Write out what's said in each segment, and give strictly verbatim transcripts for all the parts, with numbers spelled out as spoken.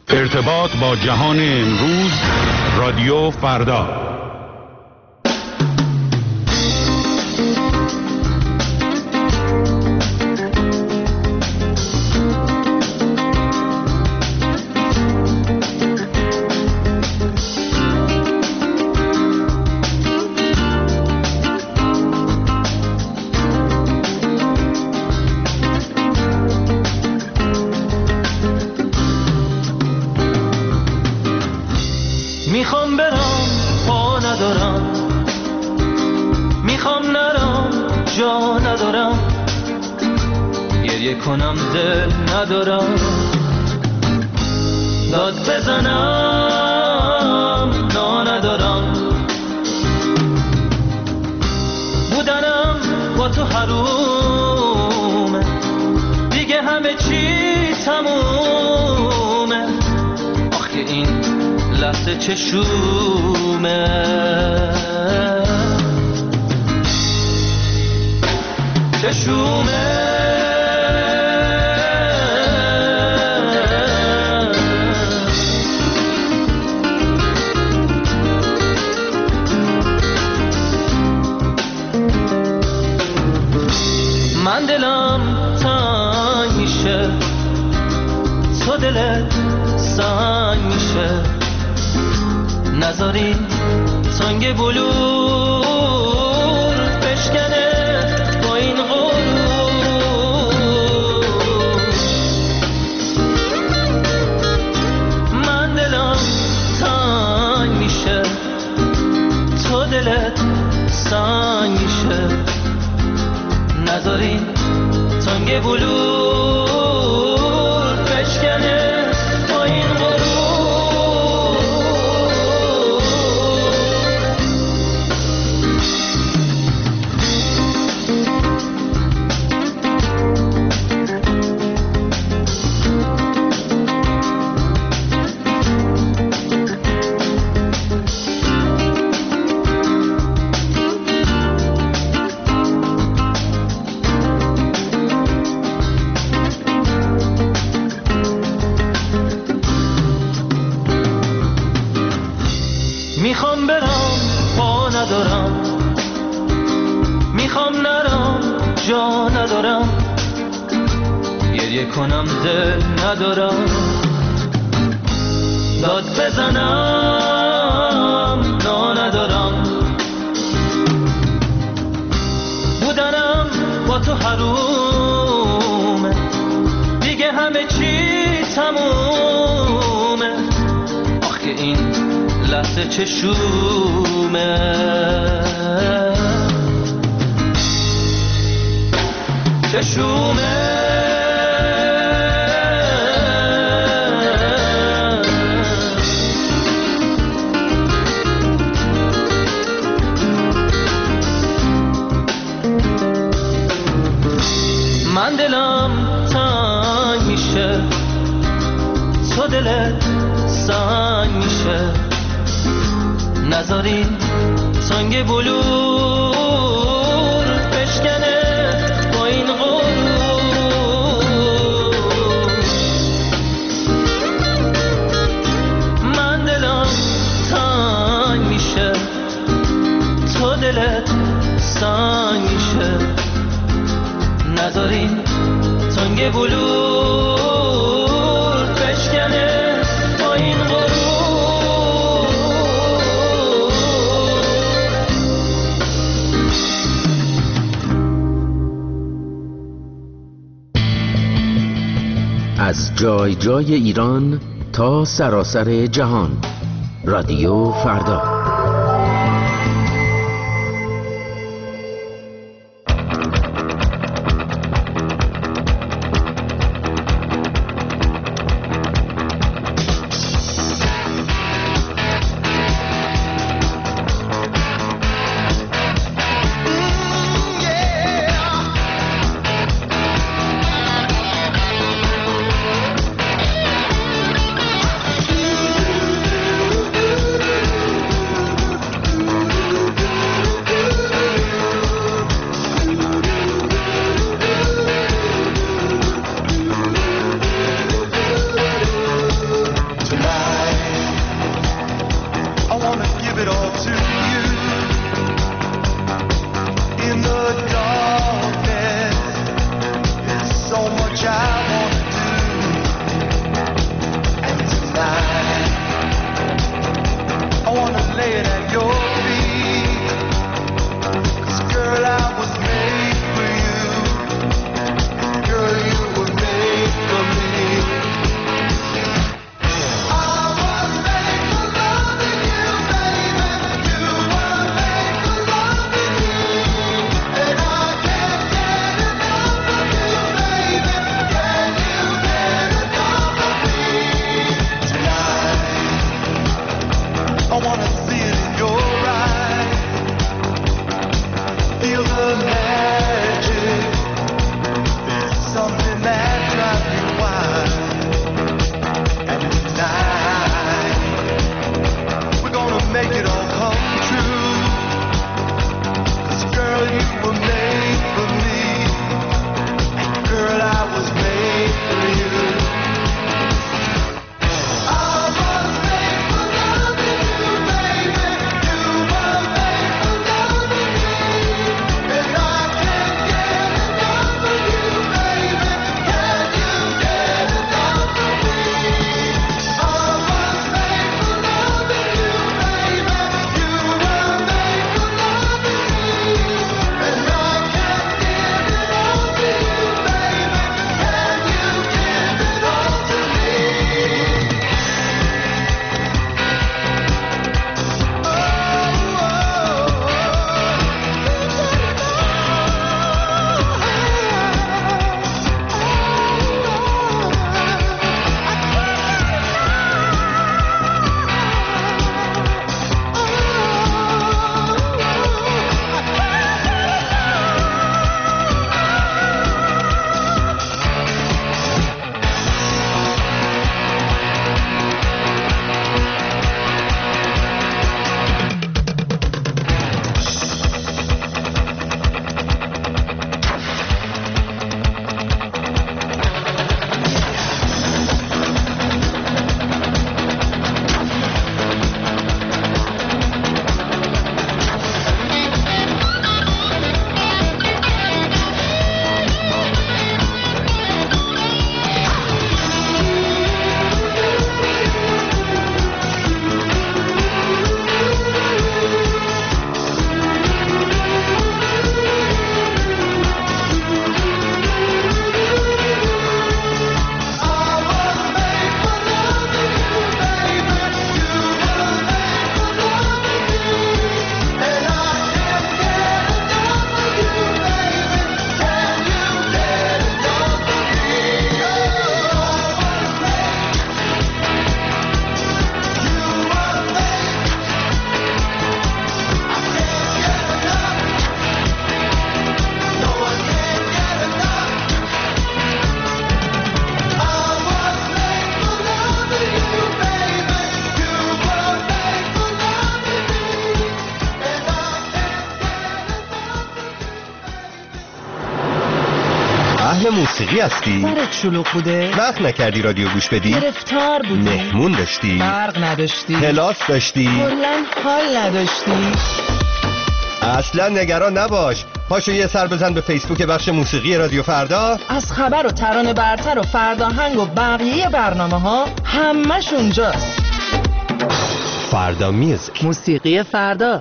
ارتباط با جهان امروز، رادیو فردا. میخوام برم پا ندارم، میخوام نرم جا ندارم، گریه کنم دل ندارم، داد بزنم نا ندارم، بودنم با تو حرومه، دیگه همه چی تمومه، آخه این لحظه چشومه، چشومه، من دلم تنگ میشه، تو دلت سنگ میشه، نذاری سنگ بلور بشکنه با این غرور، من دلم تنگ میشه، تو دلت سنگ میشه، نذاری سنگ بلور بشکنه با این غرور. میخوام برم پا ندارم، میخوام نرم جا ندارم، گریه کنم دل ندارم، داد بزنم نا ندارم، بودنم با تو حرومه، دیگه همه چی تمومه، آخه این لحظه چشومه، چشومه، من دلم تنگ میشه، تو دلت سنگ میشه، نذاری سنگ بلور بشکنه با این غرور، من دلم تنگ میشه، تو دلت سنگ میشه، نذاری سنگ بلور بشکنه با این غرور. از جای جای ایران تا سراسر جهان، رادیو فردا. موسیقی هستی؟ سرت شلوغ بوده؟ وقت نکردی رادیو گوش بدی؟ گرفتار بودی؟ مهمون داشتی؟ برق نداشتی؟ کلاس داشتی؟ کلاً حال نداشتی؟ اصلا نگران نباش، پاشو یه سر بزن به فیسبوک بخش موسیقی رادیو فردا. از خبر و ترانه برتر و فرداهنگ و بقیه برنامه ها همش اونجاست. فردا میوزیک، موسیقی فردا.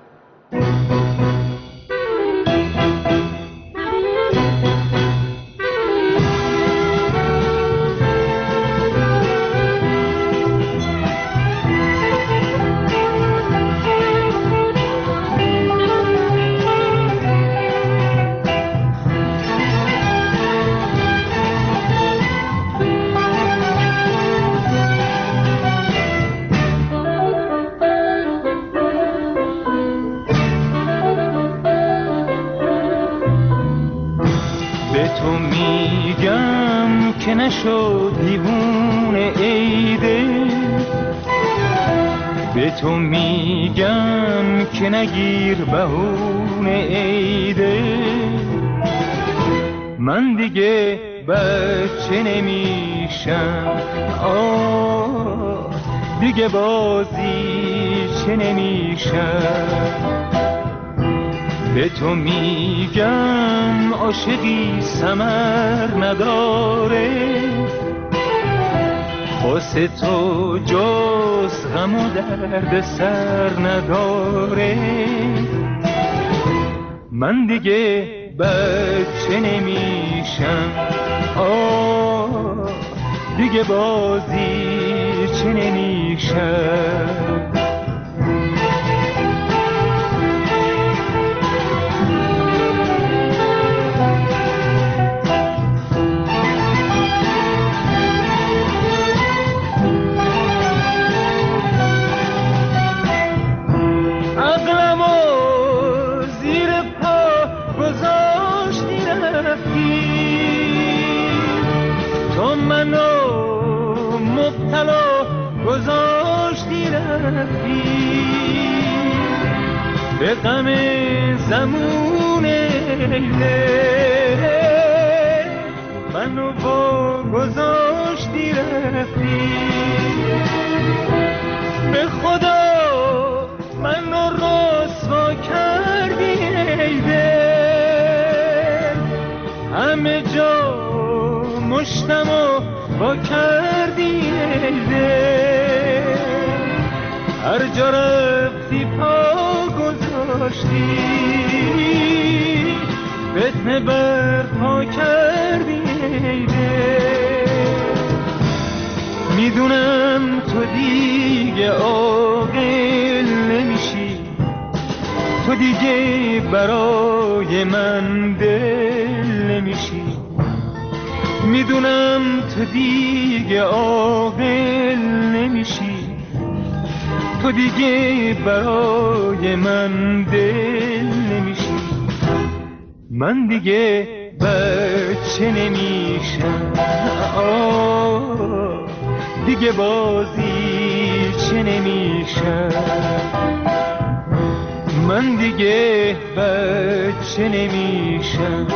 نشد دیوونه ایده، به تو میگم که نگیر بهونه ایده. من دیگه بچه نمیشم، آه دیگه بازی چه نمیشم. به تو میگم عاشقی ثمر نداره، واسه تو جز غم و درد سر نداره. من دیگه بچه نمیشم، آه دیگه بازی چه نمیشم. گذاشتی رفتی به غم زمون ایله، منو با گذاشتی رفتی. به خدا منو رسوا کردی ایله، همه جا مشتمو با کردی ایله. هر جا رفتی پا گذاشتی، فتنه بر پا کردی ایده. میدونم تو دیگه عاقل نمیشی، تو دیگه برای من دل نمیشی. میدونم تو دیگه عاقل نمیشی، تو دیگه برای من دل نمیشی. من دیگه بچه نمیشم، آه دیگه بازی چه نمیشم. من دیگه بچه نمیشم،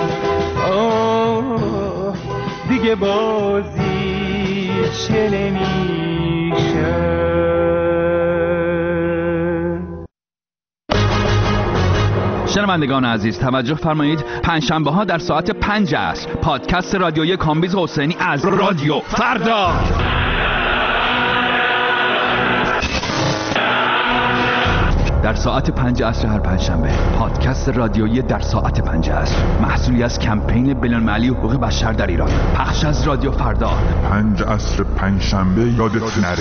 آه دیگه بازی چه نمیشم. شنوندگان عزیز توجه فرمایید، پنجشنبه ها در ساعت پنج عصر پادکست رادیویی کامبیز حسینی از رادیو فردا. در ساعت پنج عصر هر پنجشنبه پادکست رادیویی در ساعت پنج عصر، محصولی از کمپین بین‌المللی حقوق بشر در ایران، پخش از رادیو فردا. پنج عصر پنجشنبه یادت نره.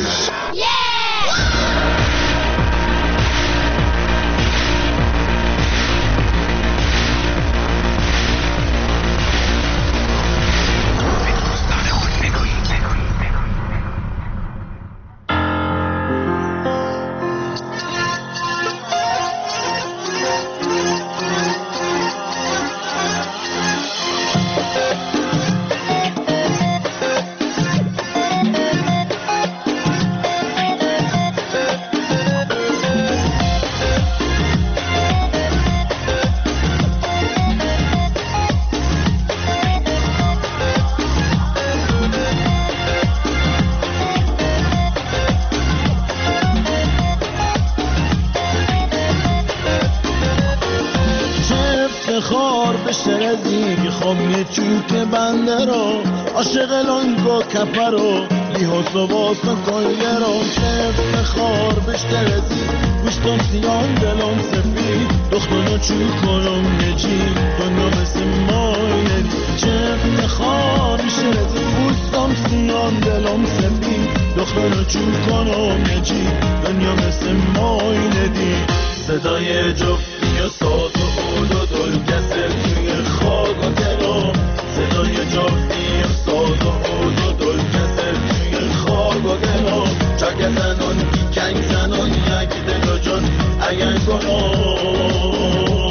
بشه رزیگ خامنه چوک بنده رو عاشق لانگو کپرو لیهاس و واسا کلیه رو چه افتخار بشه رزیگ گوشتم سیان دلم سفید دختانو چوک کنم نجی دنیا مثل مای چه افتخار بشه رزیگ گوشتم سیان دلم سفید دختانو چوک کنم نجی دنیا مثل مای ندی صدای جفتی و ساز و عود و دل کسر توی خاک و دلم صدای جفتی و ساز و عود و دل کسر توی خاک و دلم چک زنان کنگ زنان یک دل و جان اگر کنم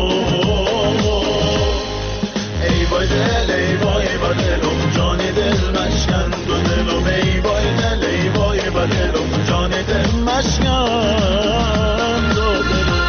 ای وای دل ای وای با دلم جان دل مشکن دو دلم ای وای دل ای وای با دلم جان دل مشکن دو دلم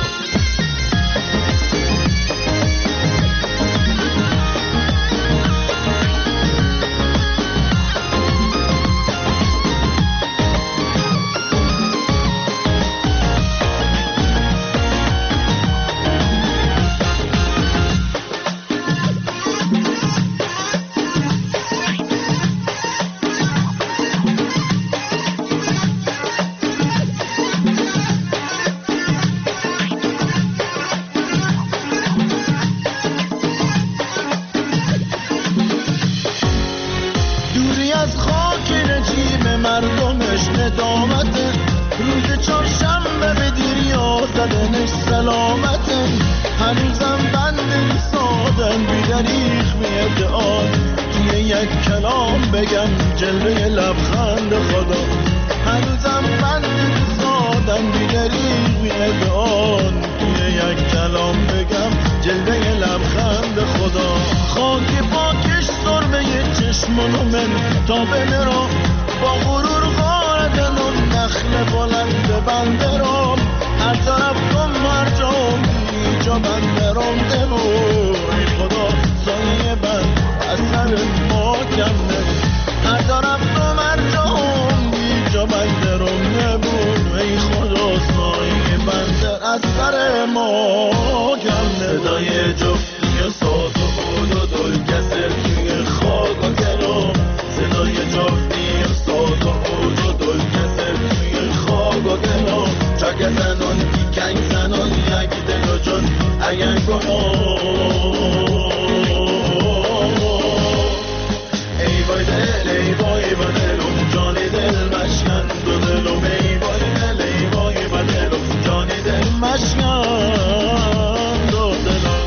مردمش ندامته روز چهارشنبه به دیریا زدنش سلامته هنوزم بند سادن بیدریخ میده آن توی یک کلام بگم جلوه لبخند خدا هنوزم بند سادن بیدریخ میده آن توی یک کلام بگم جلوه لبخند خدا خاک پاکش سرمه چشمونو من تا بمیرم با غرور غاردن و نخل بلند بنده رام هر طرف کن هر جام بیجا بنده رام دموی خدا سایه بند از سر ما کم نبود هر طرف کن هر جام بیجا بنده رام نبود ای خدا سایه بنده از سر ما کم نبود صدای جفتی و ساز و بود و دل کسر توی خاک و گلم صدای جفتی ساز و عود و دل کسر توی خاک و دلم چک زنان کنگ زنان یک دل و جان اگر کنم ای وای دل ای وای با دلم جان دل مشکن دو دلم ای وای دل ای وای با دلم جان دل مشکن دو دلم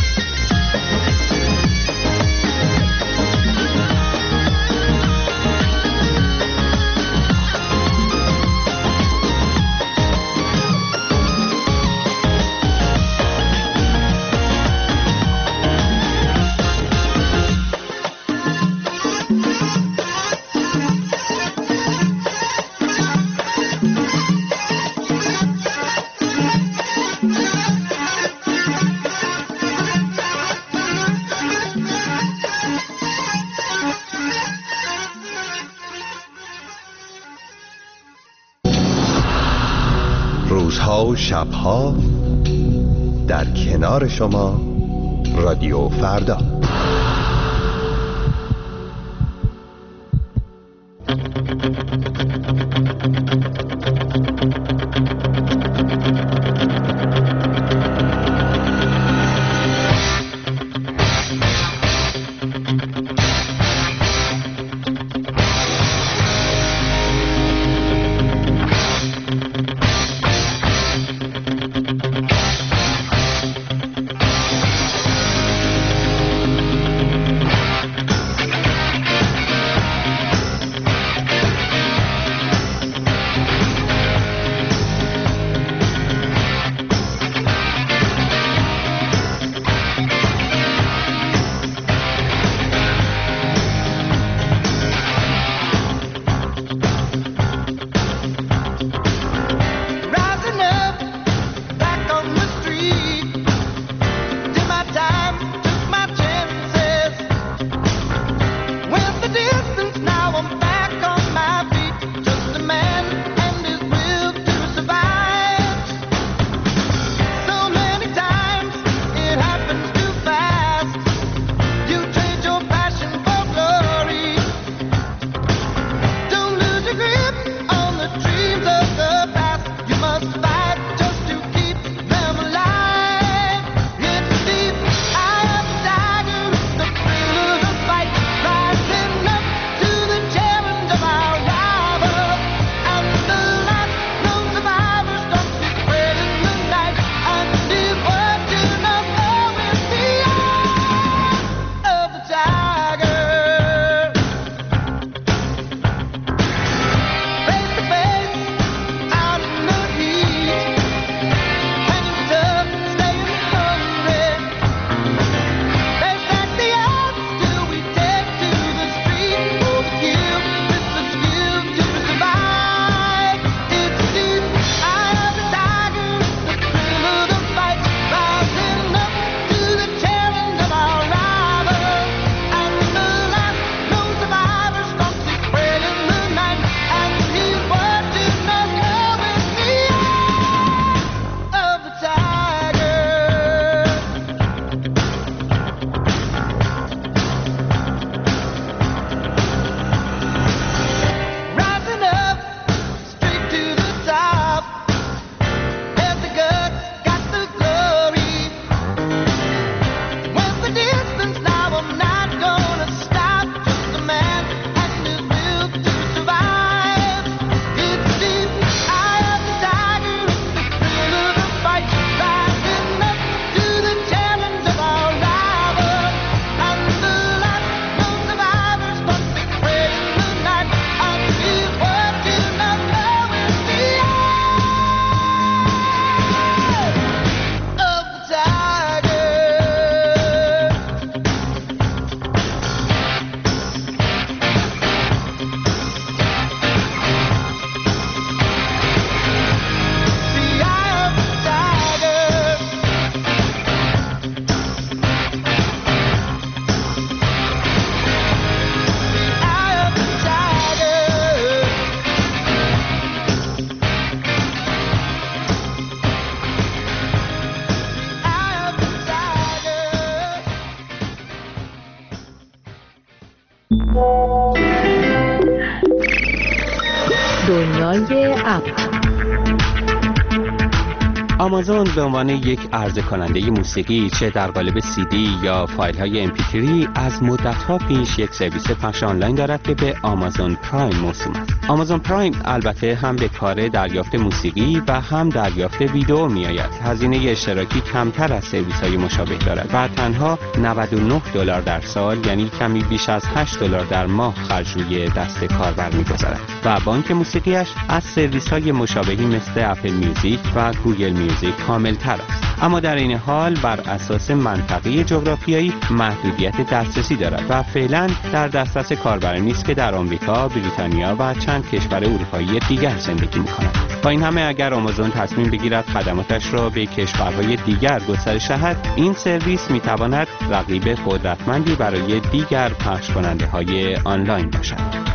روزها و شبها در کنار شما رادیو فردا. دنیای اپ. آمازون به عنوان یک عرضه کننده موسیقی چه در قالب سی دی یا فایل های ام پی تری از مدت‌ها پیش یک سرویس پخش آنلاین دارد که به آمازون پرایم موسوم است. آمازون پرایم البته هم به کار دریافت موسیقی و هم دریافت ویدئو می‌آید. هزینه اشتراکی کمتر از سرویس‌های مشابه دارد و تنها نود و نه دلار در سال، یعنی کمی بیش از هشت دلار در ماه خرج روی دست کاربر می‌گذارد و بانک موسیقیش از سرویس‌های مشابهی مثل اپل میوزیک و گوگل میوزیک کامل تر است. اما در این حال بر اساس منطقه جغرافیایی محدودیت دسترسی دارد و فعلا در دسترس کاربرانی نیست که در آمریکا، بریتانیا و چند کشور اروپایی دیگر زندگی می‌کنند. با این همه اگر آمازون تصمیم بگیرد خدماتش را به کشورهای دیگر گسترش دهد، این سرویس می‌تواند رقیب قدرتمندی برای دیگر پخش کننده‌های آنلاین باشد.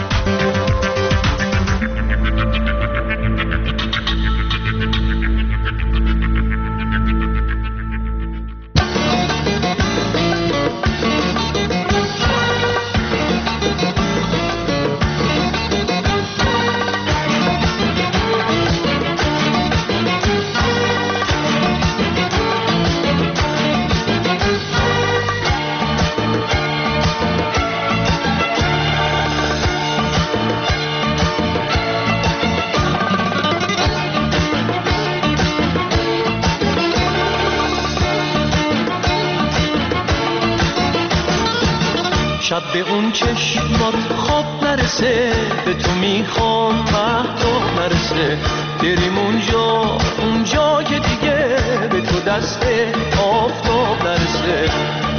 شب به اون چشمات خواب نرسه، به تو میخوام مهتاب نرسه، بریم اونجا اونجا که دیگه به تو دست آفتاب نرسه.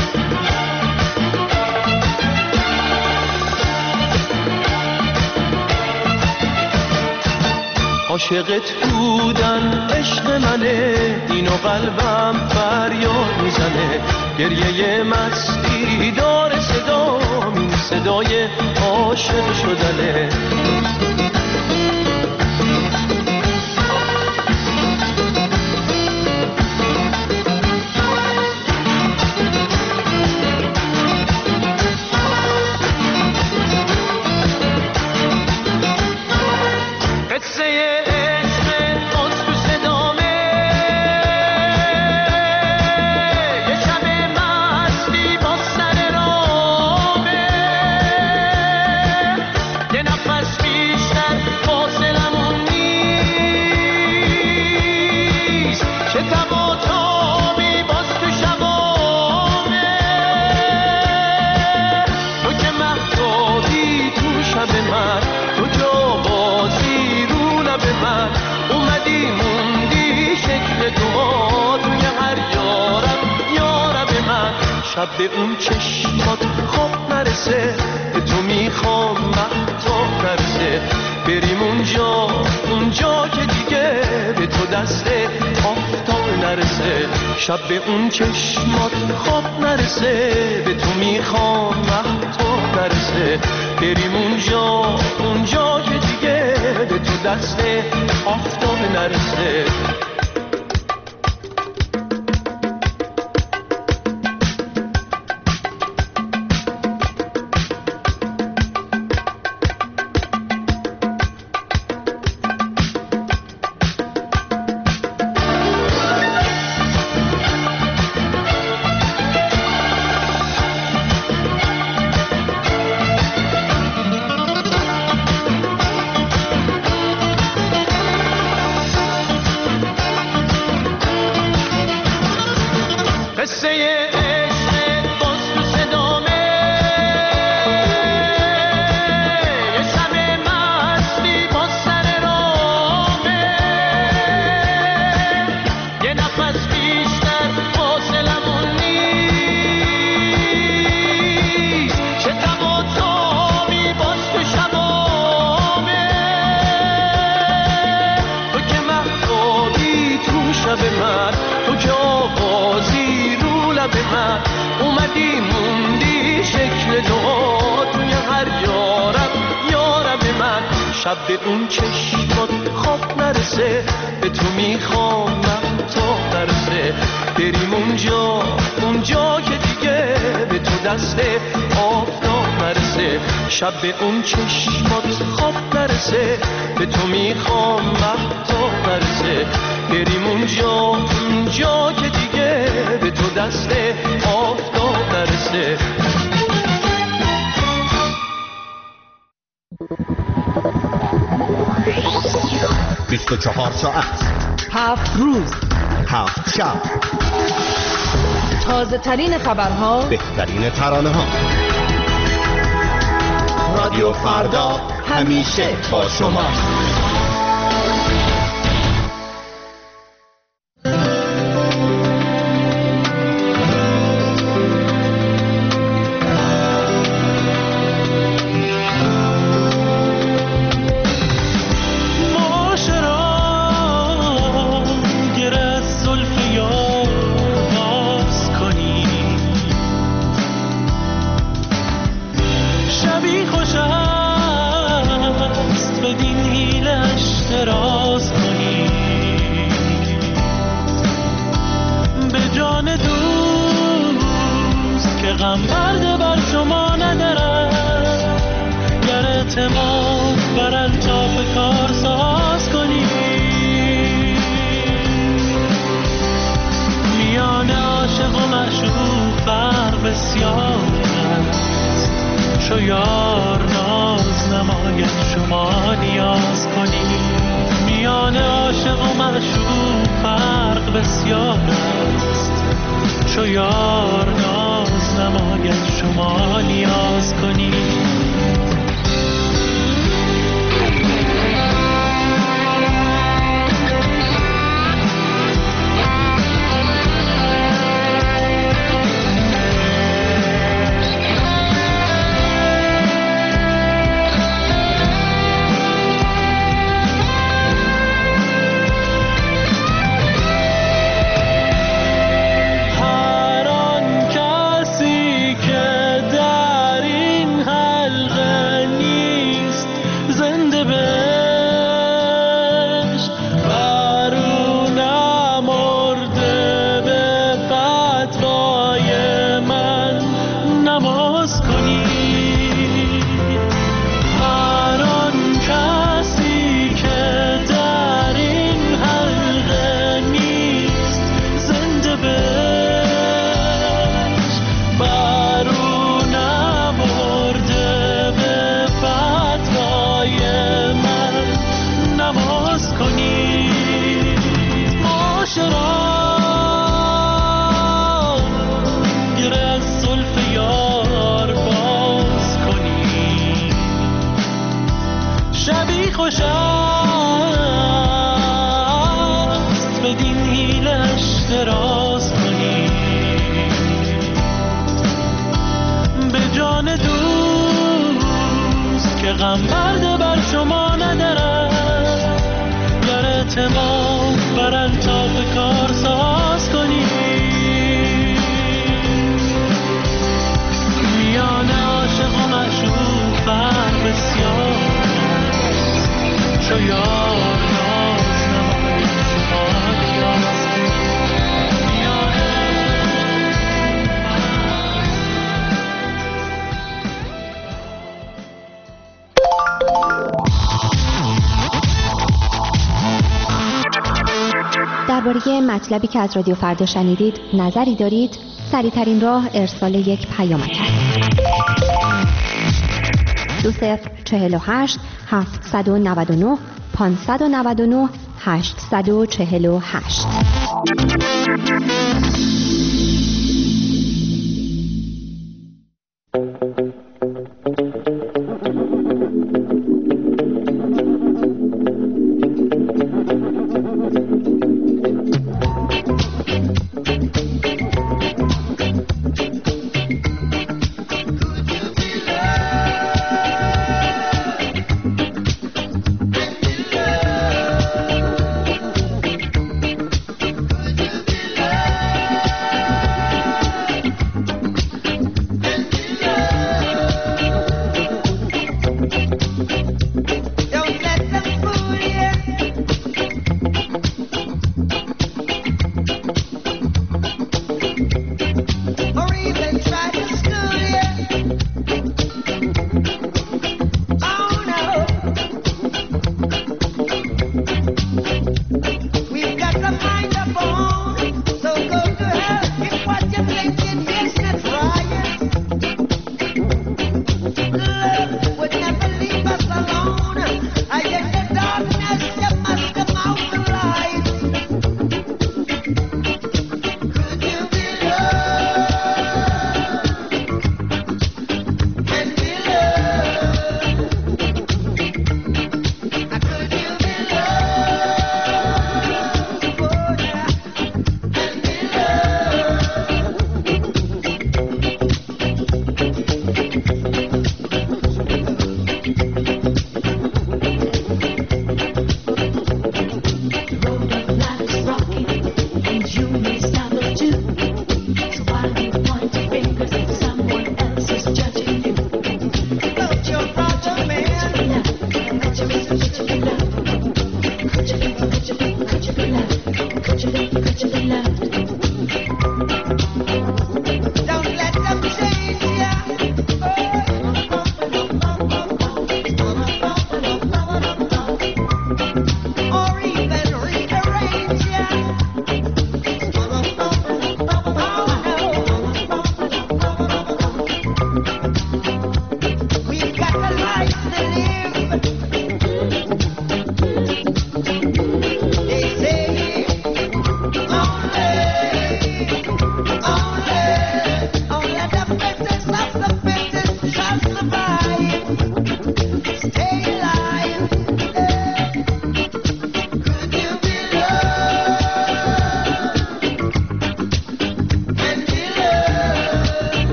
عاشقت بودن عشق منه، اینو قلبم فریاد میزنه، گریه مستی داره صدام، این صدای عاشق شدنه. شب به اون چشمات خواب نرسه، به تو میخوام مهتاب نرسه، بریم اونجا اونجا که دیگه به تو دست آفتاب نرسه. شب به اون چشمات خواب نرسه، به تو میخوام مهتاب نرسه، بریم اونجا اونجا که دیگه به تو دست آفتاب نرسه. شب به اون چشمات خواب نرسه، به تو میخوام مهتاب نرسه، بریم اونجا اونجا که دیگه به تو دست آفتاب نرسه. شب به اون چشمات خواب نرسه، نرسه، به تو میخوام مهتاب نرسه، بریم اونجا اونجا که دیگه به تو دست آفتاب نرسه. بیست و چهار ساعت، هفت روز، هفت شب، تازه ترین خبرها، بهترین ترانه ها. رادیو فردا همیشه با شما. درباره مطلبی که از رادیو فردا شنیدید نظری دارید؟ سریع‌ترین راه ارسال یک پیامک است. دو صفر چهل و هشت هفتصد و نود و نه پانصد و نود و نه هشتصد و چهل و هشت.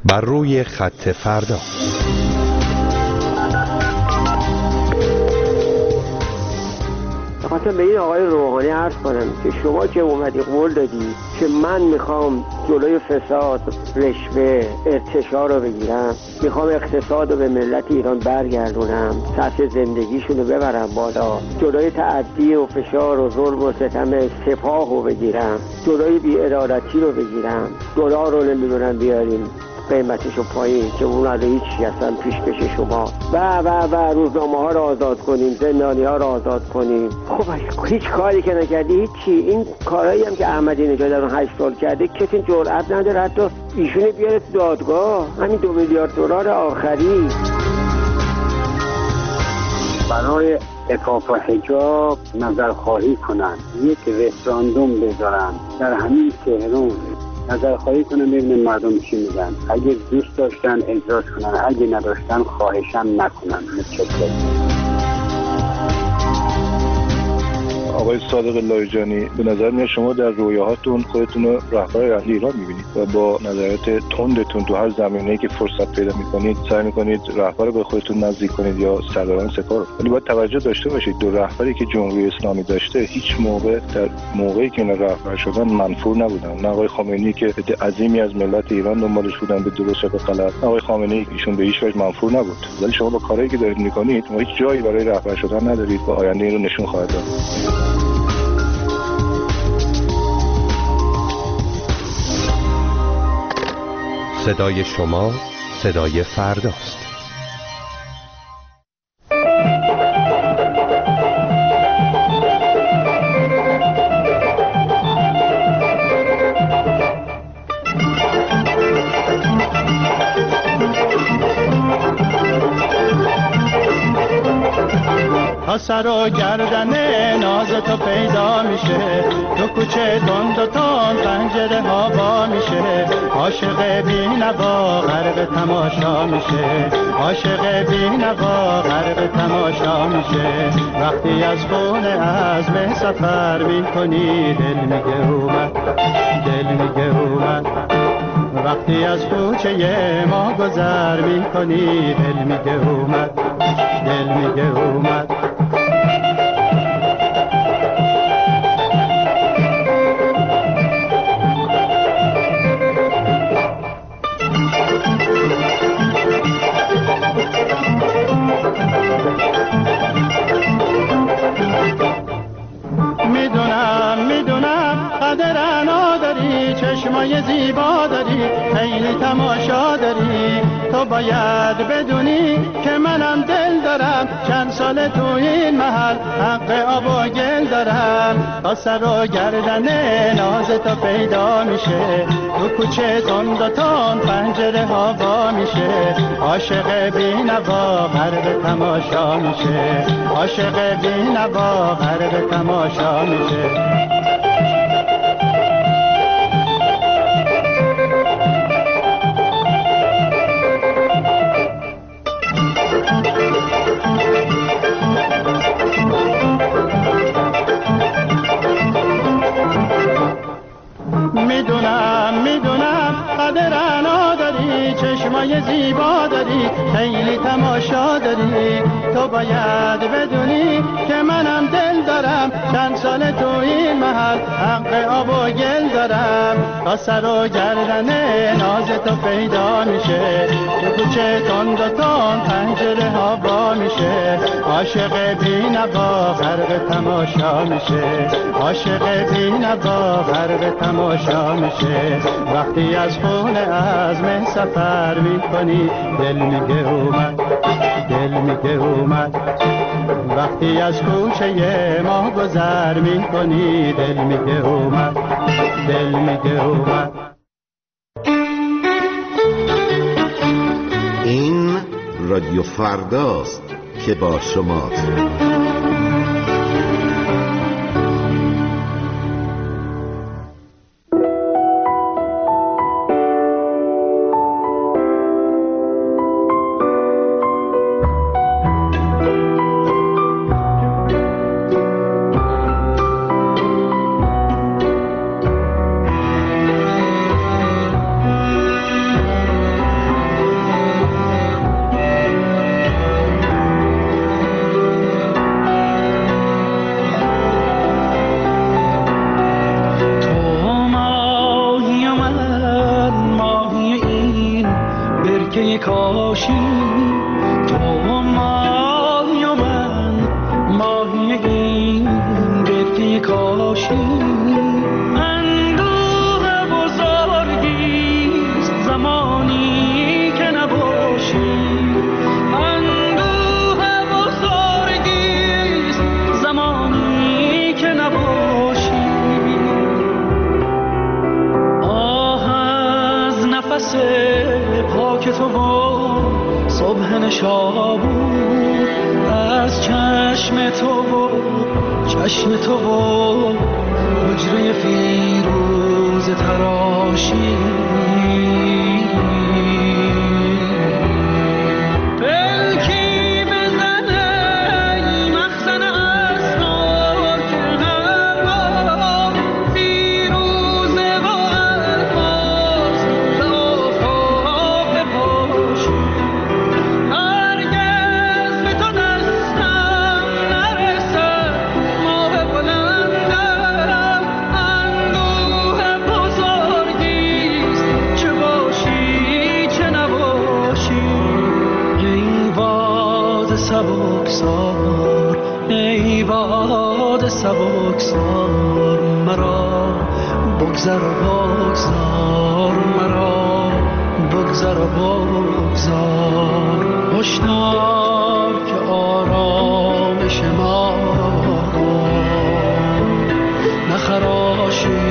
بر روی خط فردا. خواستم به این آقای روحانی عرض کنم که شما که اومدی قول دادی که من میخوام جلوی فساد، رشوه، ارتشا رو بگیرم، میخوام اقتصاد رو به ملت ایران برگردونم، سطح زندگیشون رو ببرم بالا، جلوی تعدی و فشار و ظلم و ستم سپاه رو بگیرم، جلوی بی‌عدالتی رو بگیرم، دلار رو نمیدونم بیاریم قیمتشو پایین که اون رو هیچی اصلا پیش بشه شما و و و روزنامه ها رو آزاد کنیم، زندانی ها رو آزاد کنیم. خب هیچ کاری که نکردی هیچی. این کارهایی هم که احمدی نژاد الان هشت سال کرده کسی جرئت نداره حتی ایشونو بیاره تو دادگاه. همین دو میلیارد دلار آخری برای عفاف و حجاب نظرخواهی کنن، یک رفراندوم بذارن در همین تهران، نظرخواهی کنن ببینن مردم چی میگن. اگه دوست داشتن اجراش کنن، اگه نداشتن خواهشن نکنن. متشکرم. آقای صادق لاریجانی، به نظر میاد شما در رویاهاتون خودتون رو رهبر اهل ایران میبینید و با نظریات تندتون تو هر زمینه‌ای که فرصت پیدا میکنید سعی میکنید رهبر رو به خودتون نزدیک کنید یا سرداران سپاه رو. ولی باید توجه داشته باشید دو رهبری که جمهوری اسلامی داشته هیچ موقع در موقعی که اینا رهبر شدن منفور نبودن. نه آقای خامنه‌ای که عده عظیمی از ملت ایران دنبالش بودن به درست یا به غلط، آقای خامنه‌ای ایشون به هیچ وجه منفور نبود. ولی شما با کارهایی که دارید میکنید هیچ جایی برای رهبر شدن ندارید و آینده این رو نشون خواهد داد. صدای شما صدای فرداست. تا سر و گردن ناز تو پیدا میشه، تو کوچه تند و تند پنجره ها با میشه، عاشق بی نوا غرق تماشا میشه، عاشق بی نوا غرق تماشا میشه. وقتی از خونه عزم سفر میکنی دل میگه اومد، دل میگه اومد. وقتی از کوچه ما گذر میکنی دل میگه اومد، دل میگه اومد. میدونم میدونم قدر نداری، چشمای زیبا داری، خیلی تماشا داری. تو باید بدونی که منم دل دارم، چند سال تو این محل حق آب و گل دارم. تا سر و گردن ناز تو پیدا میشه، تو کوچه تند و تند پنجره ها وا میشه، عاشق بی نوا غرق تماشا میشه، عاشق بی نوا غرق تماشا میشه. میدونم میدونم قدر نداری، چشمای زیبا داری، خیلی تماشا داری. تو باید بدونی که منم دل دارم، چند سال تو این محل حق آب و گل دارم. تا سر و گردن ناز تو پیدا میشه، تو کوچه تند و تند پنجره ها با میشه، عاشق بی نوا غرق تماشا میشه، عاشق بی نوا غرق تماشا میشه. وقتی از خونه عزم سفر میکنی دل میگه اومد، دل میگه اومد. وقتی از کوچه ما گذر میکنی دل میگه اومد، دل میگه اومد. این رادیو فرداست که با شماست. کاشی، تو ماهی و من ماهی این قطعه کاشی. اندوه بزرگیست زمانی که نباشی، اندوه بزرگیست زمانی که نباشی. آه از نفس پاک تو و صبح نشابور، از چشم تو و چشم تو و حجره فیروز تراشی. پلکی بزنه ای مخزن اسرار که هوا فیروزه و الفاظ به آفاق بپاشی. هرگز به تو دستم نرسد ماه بلندم، اندوه بزرگیست چه باشی چه نباشی. ای باد سبکسار، ای باد سبکسار، مرا بگذر و بگذار، مرا بگذر و بگذار. هشدار که آرامش ما نخراشی.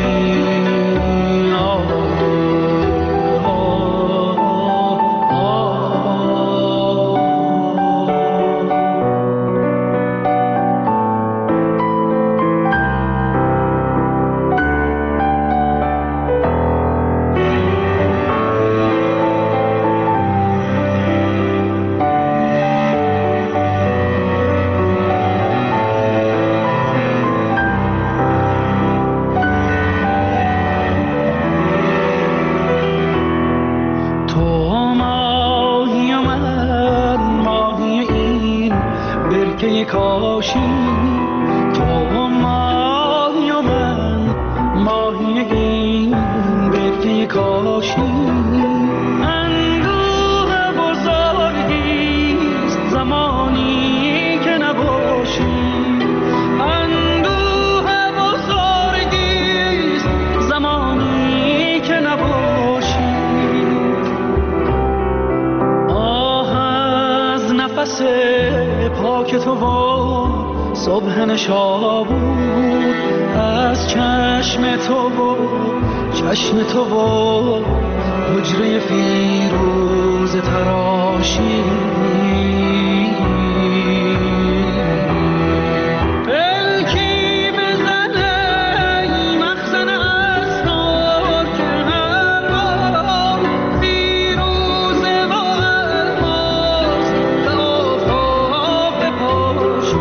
کاشی، تو ماهی و من ماهی این قطعه کاشی. اندوه بزرگیست زمانی که نباشی، اندوه بزرگیست زمانی که نباشی. آه از نفس پاک تو و صبح نشابور، از چشم تو و چشم تو و حجره فیروز تراشی. پلکی بزنه ای مخزن اسرار که هوا فیروزه و الماس به آفاق بپاشی.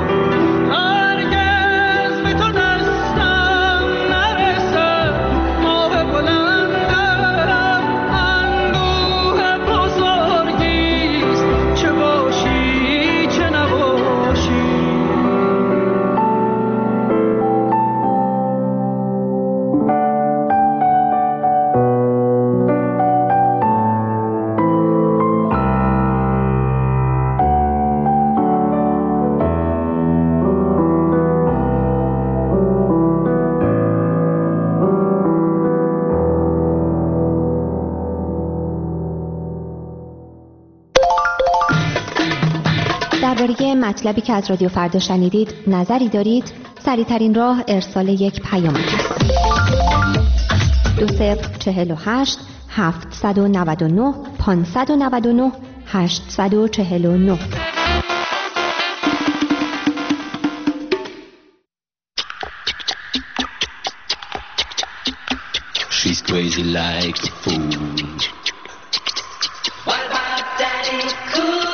هرگز به تو دستم نرسد ماه بلندم، اندوه بزرگیست چه باشی چه نباشی. درباره مطلبی که از رادیو فردا شنیدید نظری دارید؟ سریع‌ترین راه ارسال یک پیام است. دو صفر چهل و هشت هفتصد و نود و نه پانصد و نود و نه هشتصد و چهل و نه. She's crazy like a fool. What about Daddy Cool?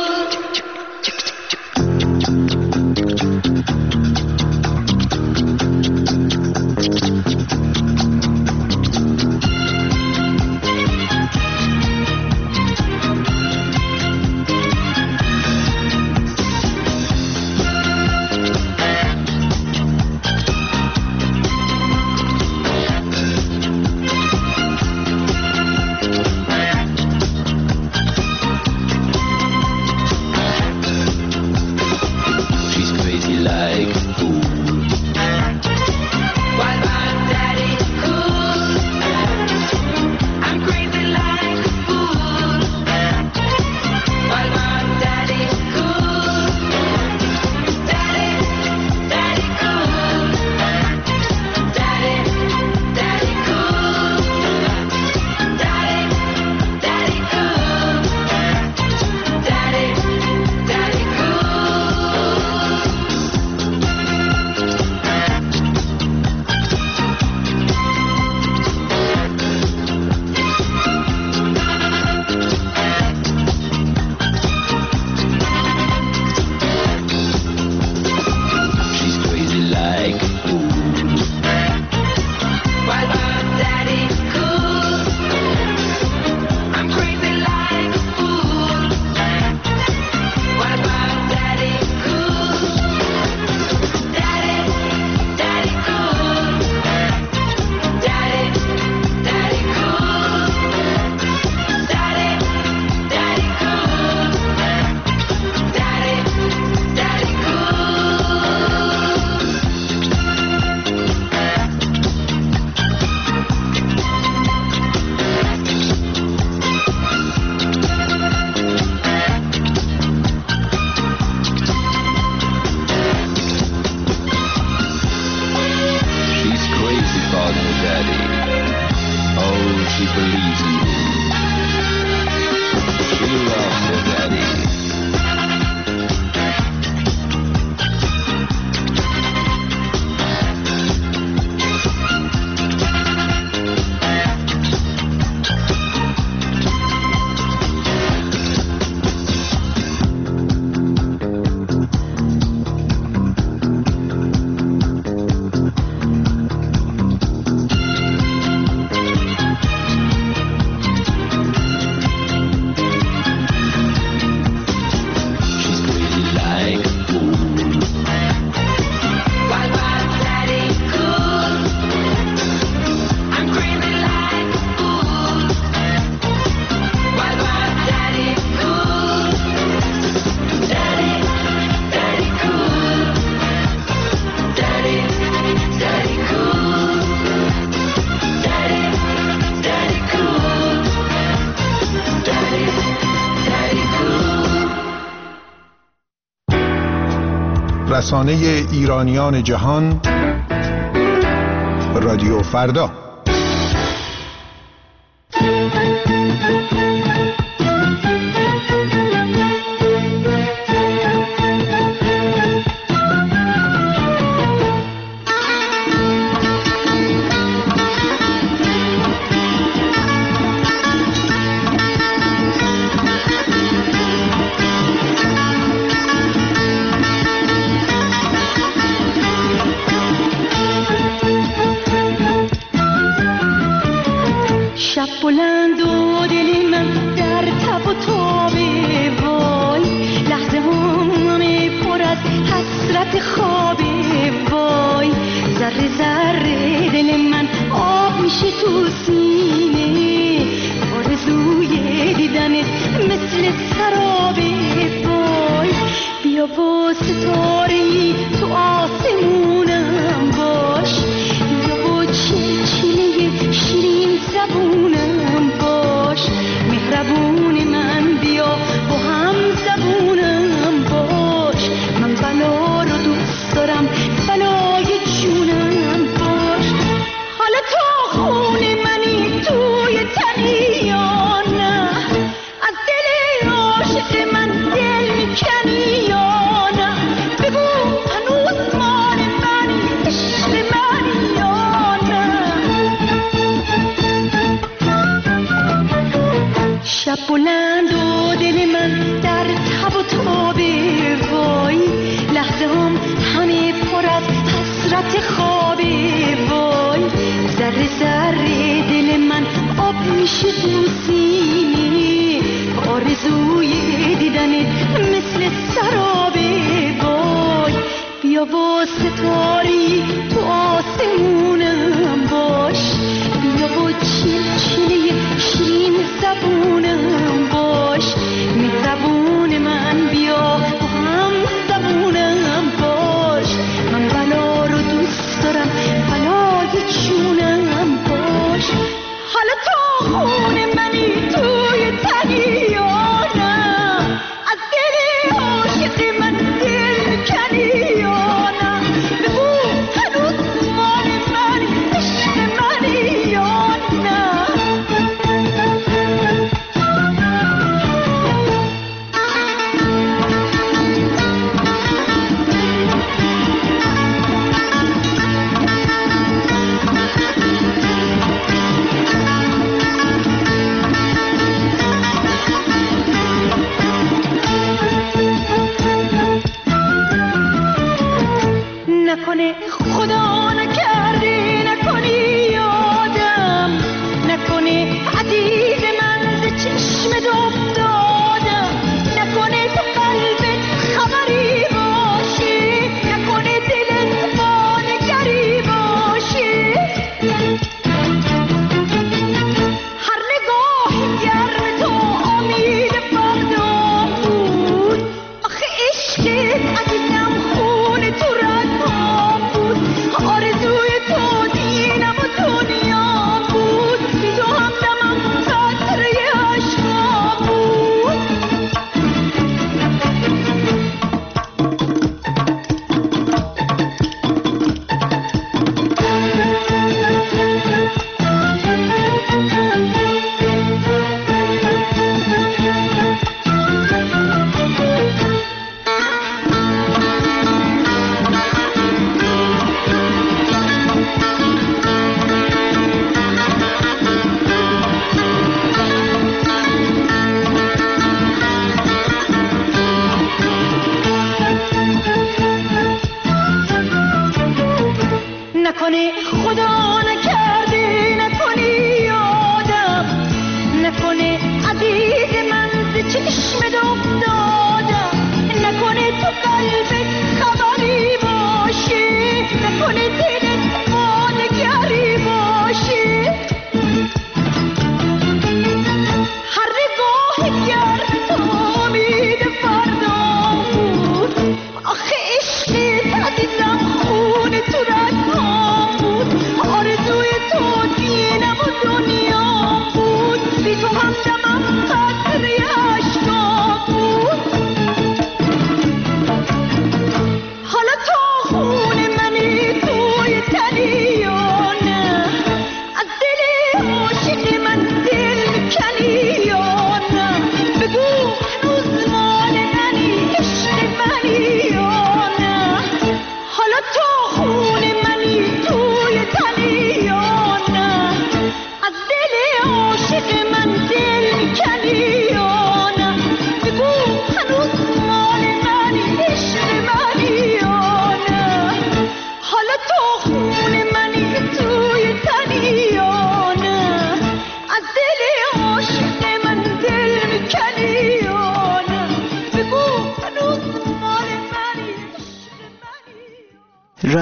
رسانه ایرانیان جهان، رادیو فردا. بلند و دل من در تب و تاب وای، لحظه همه پر از حسرت خواب وای، ذره ذره دل من آب میشه تو سینه، آرزوی دیدنت مثل سراب وای، بیا با ستاره‌ای تو آسمونم باش، بیا با چلچله شیرین زبونم باش، مهربون من بیا با هم زبونم باش، من بلا رو دوست دارم بلای جونم باش، حالا تو خون منی توی تنی یا نه، از دل عاشق من دل میکنی یا نه، بگو هنوز مال منی عشق منی یا نه. شب بلند و دل من در تب و تاب وای، لحظه هم همه پر از حسرت خواب وای، ذره ذره دل من آب میشه تو سینه، آرزوی دیدنت مثل سراب وای، بیا با ستاری تو آسمونم باش، بیا با چلچله شیرین زبونم باش، مهربون من بیا با هم زبونم باش، من بلا رو دوست دارم بلای جونم باش، حالا تو خون منی توی تنی یا نه، از دل عاشق من دل کنی یا نه، بگو هنوز مال من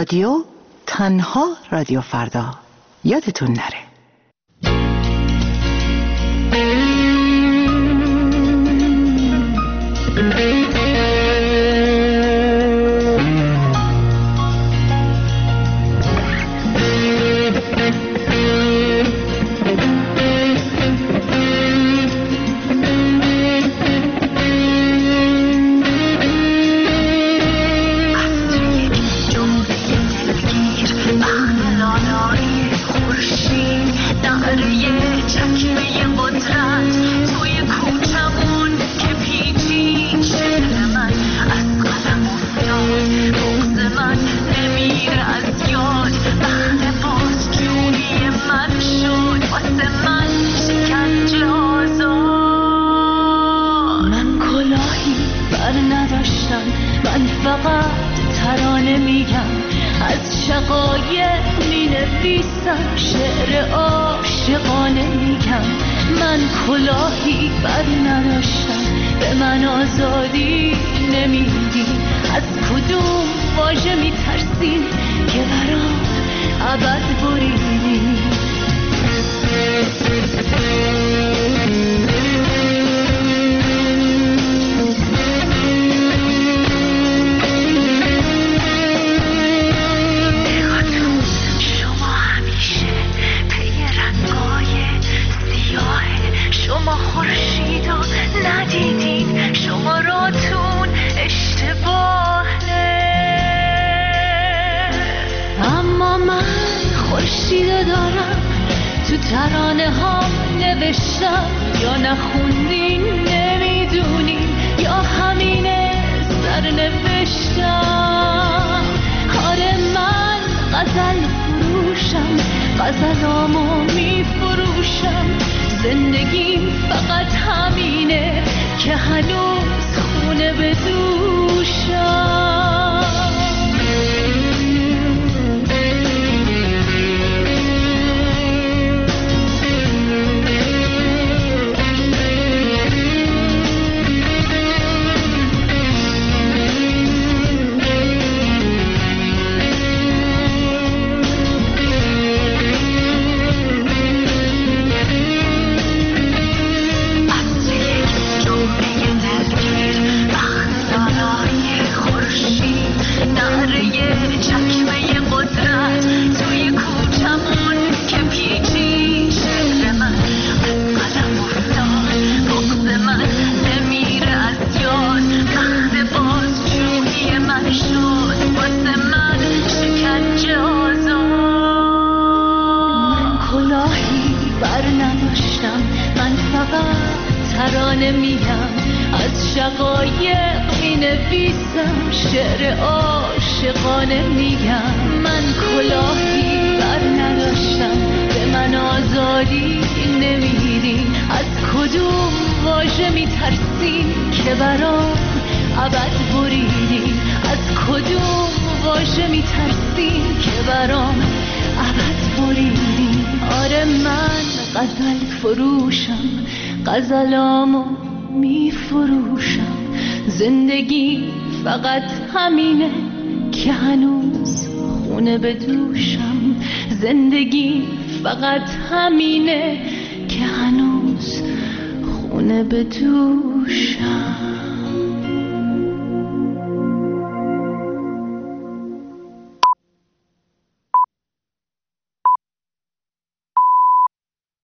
رادیو، تنها رادیو فردا. یادتون نره. غزلامو می فروشم، زندگی فقط همینه که هنوز خونه به دوشم. زندگی فقط همینه که هنوز خونه به دوشم.